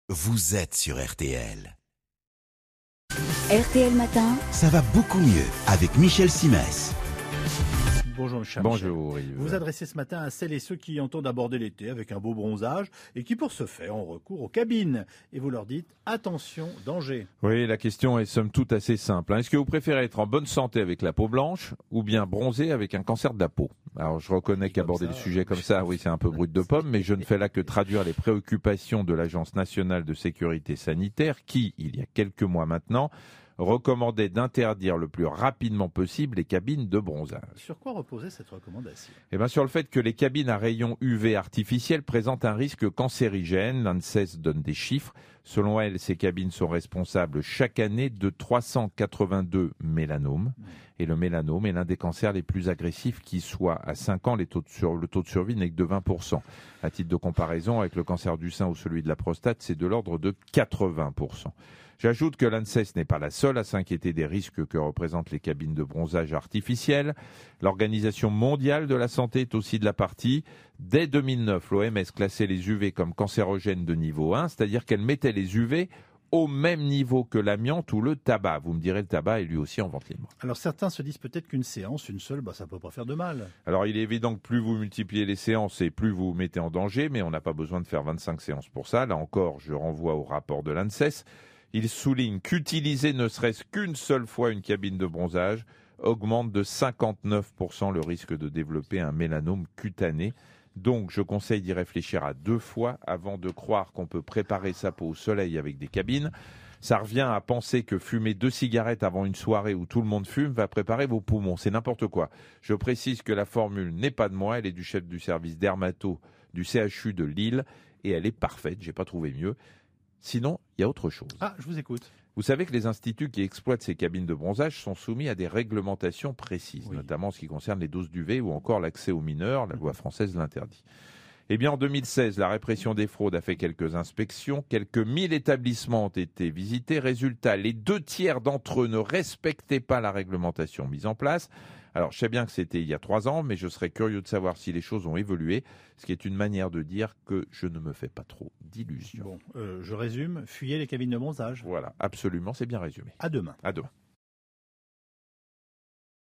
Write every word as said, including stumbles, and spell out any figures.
Vous êtes sur R T L. R T L Matin. Ça va beaucoup mieux avec Michel Simès. Bonjour Michel. Bonjour Yves. Vous vous adressez ce matin à celles et ceux qui entendent aborder l'été avec un beau bronzage et qui pour ce faire ont recours aux cabines. Et vous leur dites attention, danger. Oui, la question est somme toute assez simple. Est-ce que vous préférez être en bonne santé avec la peau blanche ou bien bronzer avec un cancer de la peau? Alors je reconnais qu'aborder des sujets comme ça, oui, c'est un peu brut de pomme, mais je ne fais là que traduire les préoccupations de l'Agence nationale de sécurité sanitaire qui, il y a quelques mois maintenant, recommandait d'interdire le plus rapidement possible les cabines de bronzage. Sur quoi reposait cette recommandation? Eh bien, sur le fait que les cabines à rayons U V artificiels présentent un risque cancérigène. L'ANSES donne des chiffres. Selon elle, ces cabines sont responsables chaque année de trois cent quatre-vingt-deux mélanomes. Et le mélanome est l'un des cancers les plus agressifs qui soit. À cinq ans, les taux de sur... le taux de survie n'est que de vingt pour cent. À titre de comparaison, avec le cancer du sein ou celui de la prostate, c'est de l'ordre de quatre-vingts pour cent. J'ajoute que l'ANSES n'est pas la seule à s'inquiéter des risques que représentent les cabines de bronzage artificielles. L'Organisation mondiale de la santé est aussi de la partie. Dès deux mille neuf, l'O M S classait les U V comme cancérogènes de niveau un, c'est-à-dire qu'elle mettait les U V au même niveau que l'amiante ou le tabac. Vous me direz, le tabac est lui aussi en vente libre. Alors certains se disent peut-être qu'une séance, une seule, bah, ça ne peut pas faire de mal. Alors il est évident que plus vous multipliez les séances et plus vous vous mettez en danger, mais on n'a pas besoin de faire vingt-cinq séances pour ça. Là encore, je renvoie au rapport de l'ANSES. Il souligne qu'utiliser ne serait-ce qu'une seule fois une cabine de bronzage augmente de cinquante-neuf pour cent le risque de développer un mélanome cutané. Donc, je conseille d'y réfléchir à deux fois avant de croire qu'on peut préparer sa peau au soleil avec des cabines. Ça revient à penser que fumer deux cigarettes avant une soirée où tout le monde fume va préparer vos poumons. C'est n'importe quoi. Je précise que la formule n'est pas de moi, elle est du chef du service dermato du C H U de Lille et elle est parfaite, j'ai pas trouvé mieux. Sinon, il y a autre chose. Ah, je vous écoute. Vous savez que les instituts qui exploitent ces cabines de bronzage sont soumis à des réglementations précises, Oui. notamment en ce qui concerne les doses d'U V ou encore l'accès aux mineurs. La loi française l'interdit. Eh bien, en deux mille seize, la répression des fraudes a fait quelques inspections. Quelques mille établissements ont été visités. Résultat, les deux tiers d'entre eux ne respectaient pas la réglementation mise en place. Alors, je sais bien que c'était il y a trois ans, mais je serais curieux de savoir si les choses ont évolué, ce qui est une manière de dire que je ne me fais pas trop d'illusions. Bon, euh, je résume, fuyez les cabines de bronzage. Voilà, absolument, c'est bien résumé. À demain. À demain.